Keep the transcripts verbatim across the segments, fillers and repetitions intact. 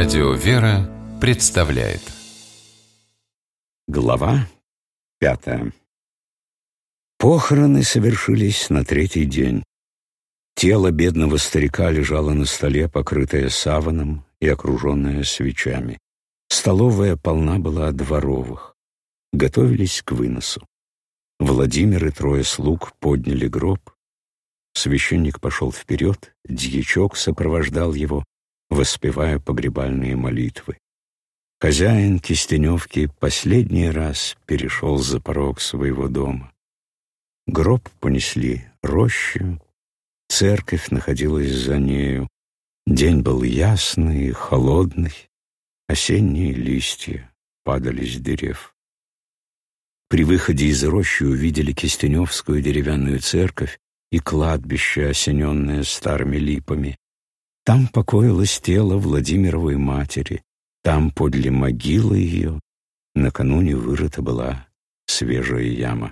Радио «Вера» представляет. Глава пятая. Похороны совершились на третий день. Тело бедного старика лежало на столе, покрытое саваном и окруженное свечами. Столовая полна была дворовых. Готовились к выносу. Владимир и трое слуг подняли гроб. Священник пошел вперед, дьячок сопровождал его, воспевая погребальные молитвы. Хозяин Кистеневки последний раз перешел за порог своего дома. Гроб понесли рощу, церковь находилась за нею. День был ясный и холодный, осенние листья падали с дерев. При выходе из рощи увидели Кистеневскую деревянную церковь и кладбище, осененное старыми липами. Там покоилось тело Владимировой матери, там подле могилы ее накануне вырыта была свежая яма.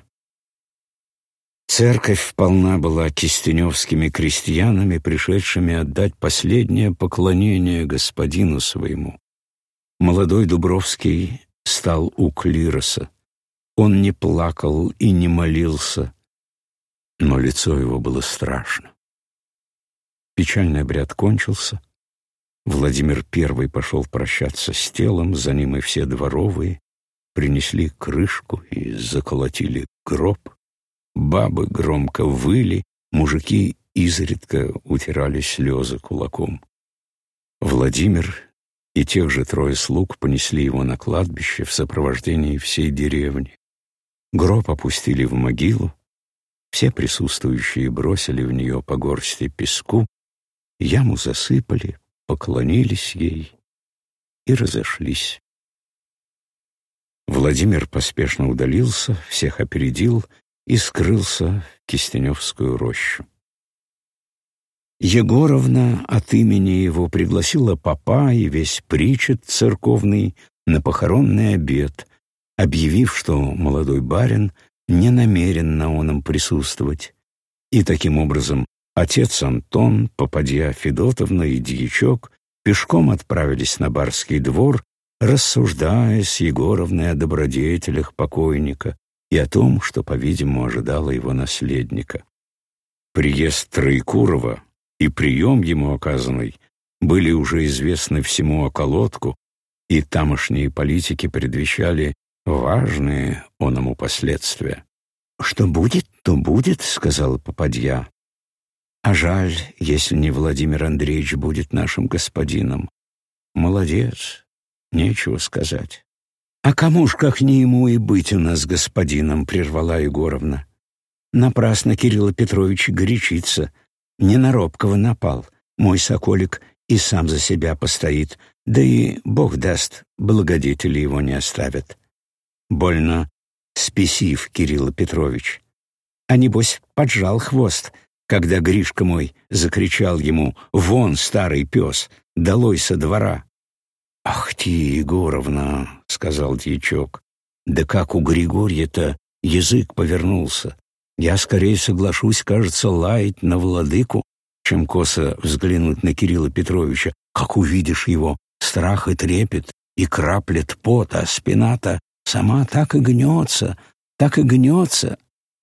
Церковь полна была кистеневскими крестьянами, пришедшими отдать последнее поклонение господину своему. Молодой Дубровский стал у клироса. Он не плакал и не молился, но лицо его было страшно. Печальный обряд кончился. Владимир первый пошел прощаться с телом, за ним и все дворовые. Принесли крышку и заколотили гроб. Бабы громко выли, мужики изредка утирали слезы кулаком. Владимир и тех же трое слуг понесли его на кладбище в сопровождении всей деревни. Гроб опустили в могилу. Все присутствующие бросили в нее по горсти песку, яму засыпали, поклонились ей и разошлись. Владимир поспешно удалился, всех опередил и скрылся в Кистеневскую рощу. Егоровна от имени его пригласила попа и весь причет церковный на похоронный обед, объявив, что молодой барин не намерен на оном присутствовать, и таким образом отец Антон, попадья Федотовна и дьячок пешком отправились на барский двор, рассуждая с Егоровной о добродетелях покойника и о том, что, по-видимому, ожидало его наследника. Приезд Троекурова и прием ему оказанный были уже известны всему околотку, и тамошние политики предвещали важные оному последствия. «Что будет, то будет», — сказала попадья. «А жаль, если не Владимир Андреевич будет нашим господином. Молодец, нечего сказать». «А кому ж, как не ему, и быть у нас господином», — прервала Егоровна. «Напрасно Кирилл Петрович горячится. Не на робкого напал. Мой соколик и сам за себя постоит, да и, Бог даст, благодетели его не оставят. Больно спесив Кирилл Петрович. А небось поджал хвост, когда Гришка мой закричал ему: «Вон, старый пес, долой со двора!» «Ах ты, Егоровна!» — сказал дьячок. «Да как у Григорья-то язык повернулся! Я скорее соглашусь, кажется, лаять на владыку, чем косо взглянуть на Кирилла Петровича. Как увидишь его, страх и трепет, и краплет пот, а спина-то сама так и гнется, так и гнется».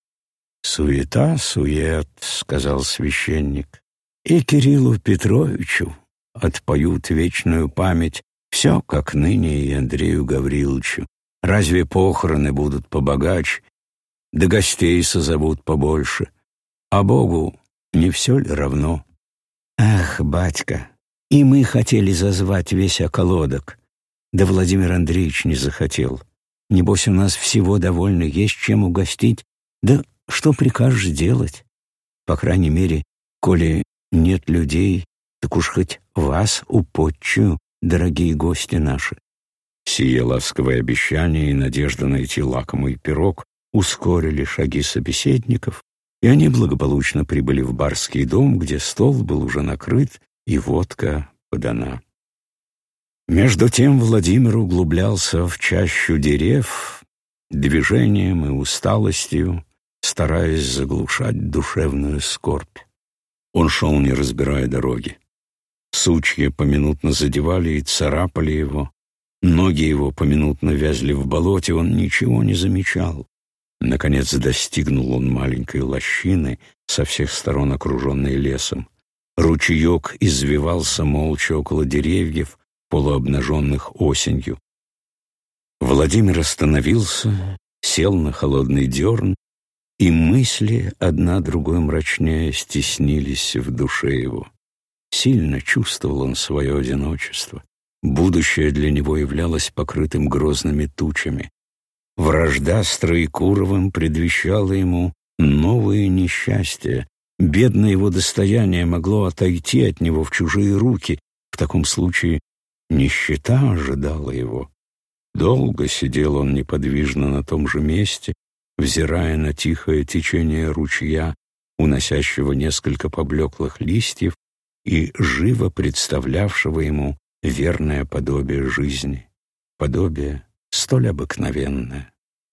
«Суета, сует», — сказал священник. «И Кириллу Петровичу отпоют вечную память, все, как ныне и Андрею Гавриловичу. Разве похороны будут побогаче, да гостей созовут побольше? А Богу не все ли равно?» «Ах, батька, и мы хотели зазвать весь околоток, да Владимир Андреевич не захотел. Небось, у нас всего довольно, есть чем угостить. Да что прикажешь делать? По крайней мере, коли нет людей, так уж хоть вас употчую, дорогие гости наши». Сие ласковое обещание и надежда найти лакомый пирог ускорили шаги собеседников, и они благополучно прибыли в барский дом, где стол был уже накрыт и водка подана. Между тем Владимир углублялся в чащу дерев, движением и усталостью, стараясь заглушать душевную скорбь. Он шел, не разбирая дороги. Сучья поминутно задевали и царапали его, ноги его поминутно вязли в болоте, он ничего не замечал. Наконец достигнул он маленькой лощины, со всех сторон окруженной лесом. Ручеек извивался молча около деревьев, полуобнаженных осенью. Владимир остановился, сел на холодный дерн, и мысли, одна другой мрачнее, стеснились в душе его. Сильно чувствовал он свое одиночество. Будущее для него являлось покрытым грозными тучами. Вражда с Троекуровым предвещала ему новые несчастья. Бедное его достояние могло отойти от него в чужие руки. В таком случае нищета ожидала его. Долго сидел он неподвижно на том же месте, взирая на тихое течение ручья, уносящего несколько поблеклых листьев и живо представлявшего ему верное подобие жизни, подобие столь обыкновенное.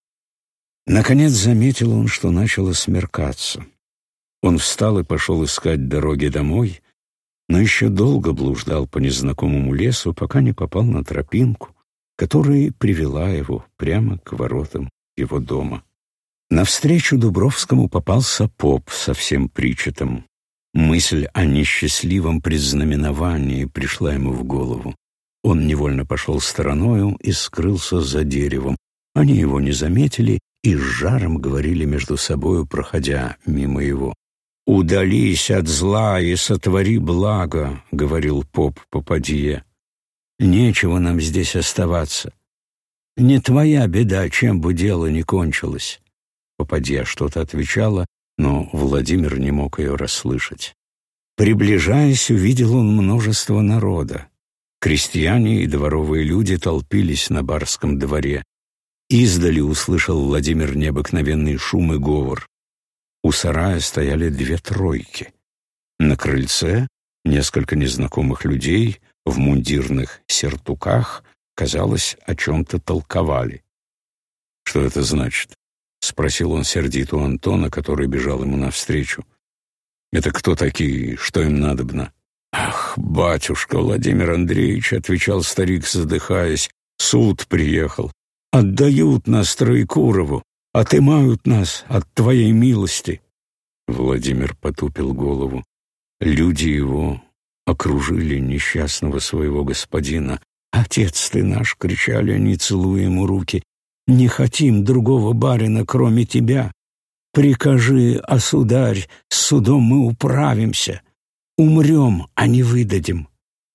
Наконец заметил он, что начало смеркаться. Он встал и пошел искать дороги домой, но еще долго блуждал по незнакомому лесу, пока не попал на тропинку, которая привела его прямо к воротам его дома. Навстречу Дубровскому попался поп со всем причетом. Мысль о несчастливом предзнаменовании пришла ему в голову. Он невольно пошел стороною и скрылся за деревом. Они его не заметили и с жаром говорили между собою, проходя мимо его. «Удались от зла и сотвори благо», — говорил поп попадье. «Нечего нам здесь оставаться. Не твоя беда, чем бы дело ни кончилось». Попадья что-то отвечала, но Владимир не мог ее расслышать. Приближаясь, увидел он множество народа. Крестьяне и дворовые люди толпились на барском дворе. Издали услышал Владимир необыкновенный шум и говор. У сарая стояли две тройки. На крыльце несколько незнакомых людей в мундирных сертуках, казалось, о чем-то толковали. «Что это значит?» — спросил он сердито у Антона, который бежал ему навстречу. «Это кто такие? Что им надобно?» «Ах, батюшка Владимир Андреевич», — отвечал старик, задыхаясь, — «суд приехал. Отдают нас Троекурову, отымают нас от твоей милости». Владимир потупил голову. Люди его окружили несчастного своего господина. «Отец ты наш!» — кричали они, целуя ему руки. «Не хотим другого барина, кроме тебя. Прикажи, а сударь, с судом мы управимся. Умрем, а не выдадим».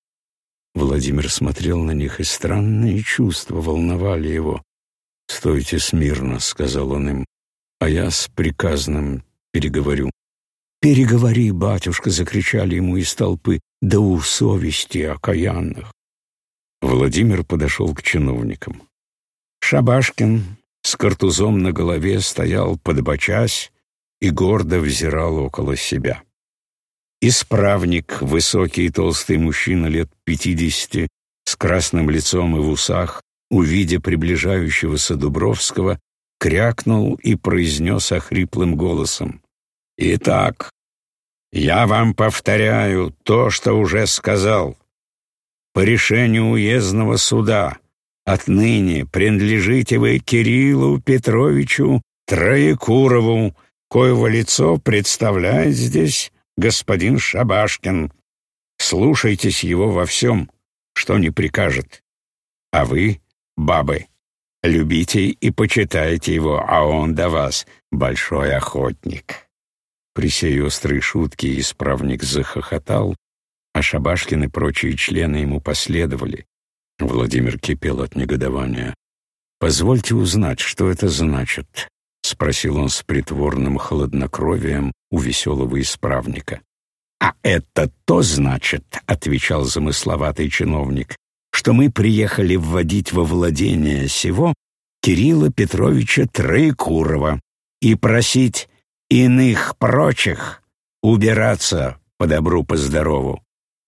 Владимир смотрел на них, и странные чувства волновали его. «Стойте смирно», — сказал он им, — «а я с приказным переговорю». «Переговори, батюшка!» — закричали ему из толпы. «Да у совести окаянных!» Владимир подошел к чиновникам. Шабашкин с картузом на голове стоял, подбочась, и гордо взирал около себя. Исправник, высокий и толстый мужчина лет пятидесяти, с красным лицом и в усах, увидя приближающегося Дубровского, крякнул и произнес охриплым голосом: «Итак, я вам повторяю то, что уже сказал. По решению уездного суда отныне принадлежите вы Кириллу Петровичу Троекурову, коего лицо представляет здесь господин Шабашкин. Слушайтесь его во всем, что не прикажет. А вы, бабы, любите и почитайте его, а он до вас большой охотник». При сей острой шутке исправник захохотал, а Шабашкин и прочие члены ему последовали. Владимир кипел от негодования. «Позвольте узнать, что это значит?» — спросил он с притворным хладнокровием у веселого исправника. «А это то значит, — отвечал замысловатый чиновник, — что мы приехали вводить во владение сего Кирилла Петровича Троекурова и просить иных прочих убираться по добру, по здорову».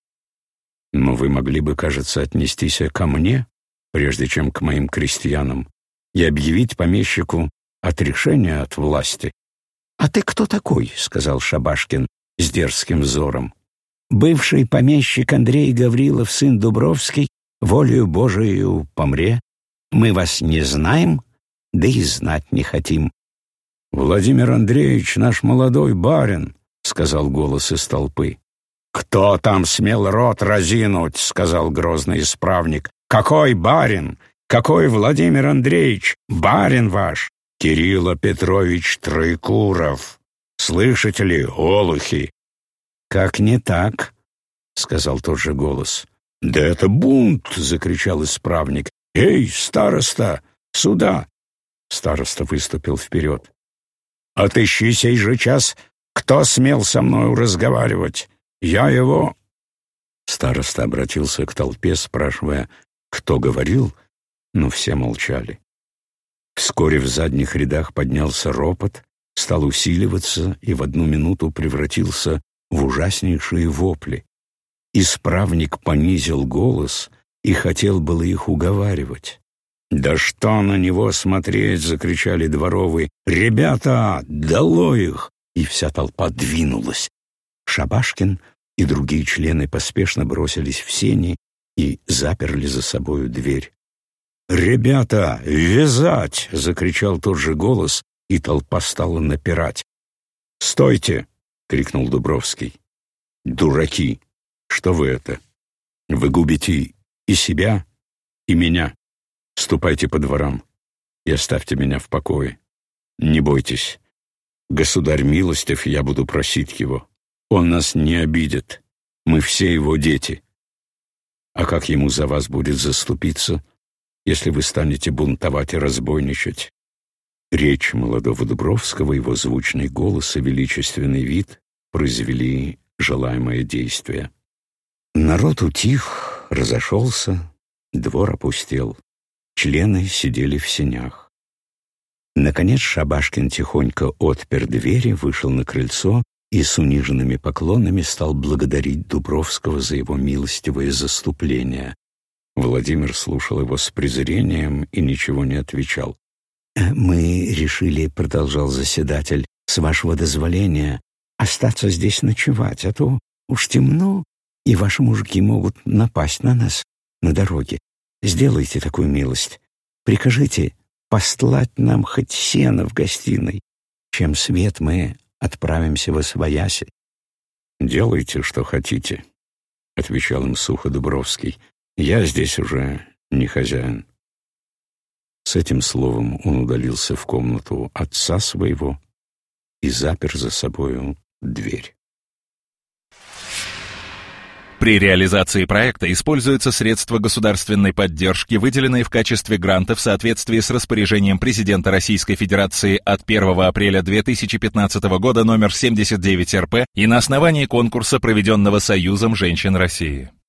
«Но вы могли бы, кажется, отнестись ко мне, прежде чем к моим крестьянам, и объявить помещику отрешение от власти». «А ты кто такой?» — сказал Шабашкин с дерзким взором. бывший помещик Андрей Гаврилов, сын Дубровский, волею Божию помре. Мы вас не знаем, да и знать не хотим». «Владимир Андреевич, наш молодой барин», — сказал голос из толпы. «Кто там смел рот разинуть?» — сказал грозный исправник. «Какой барин? Какой Владимир Андреевич? Барин ваш Кирилл Петрович Троекуров. Слышите ли, олухи?» «Как не так?» — сказал тот же голос. «Да это бунт!» — закричал исправник. «Эй, староста, сюда!» Староста выступил вперед. «Отыщи сей же час, кто смел со мною разговаривать. Я его...» Староста обратился к толпе, спрашивая, кто говорил, но все молчали. Вскоре в задних рядах поднялся ропот, стал усиливаться и в одну минуту превратился в ужаснейшие вопли. Исправник понизил голос и хотел было их уговаривать. «Да что на него смотреть!» — закричали дворовые. «Ребята, долой их!» И вся толпа двинулась. Шабашкин и другие члены поспешно бросились в сени и заперли за собою дверь. «Ребята, вязать!» — закричал тот же голос, и толпа стала напирать. «Стойте!» — крикнул Дубровский. «Дураки! Что вы это? Вы губите и себя, и меня. Ступайте по дворам и оставьте меня в покое. Не бойтесь. Государь милостив, я буду просить его. Он нас не обидит. Мы все его дети. А как ему за вас будет заступиться, если вы станете бунтовать и разбойничать?» Речь молодого Дубровского, его звучный голос и величественный вид произвели желаемое действие. Народ утих, разошелся, двор опустел. Члены сидели в сенях. Наконец Шабашкин тихонько отпер двери, вышел на крыльцо и с униженными поклонами стал благодарить Дубровского за его милостивое заступление. Владимир слушал его с презрением и ничего не отвечал. «Мы решили, — продолжал заседатель, — с вашего дозволения остаться здесь ночевать, а то уж темно, и ваши мужики могут напасть на нас на дороге. Сделайте такую милость. Прикажите постлать нам хоть сено в гостиной. Чем свет мы отправимся восвояси». «Делайте, что хотите», — отвечал им сухо Дубровский. «Я здесь уже не хозяин». С этим словом он удалился в комнату отца своего и запер за собою дверь. При реализации проекта используются средства государственной поддержки, выделенные в качестве гранта в соответствии с распоряжением президента Российской Федерации от первого апреля две тысячи пятнадцатого года номер семьдесят девять эр пэ и на основании конкурса, проведенного Союзом женщин России.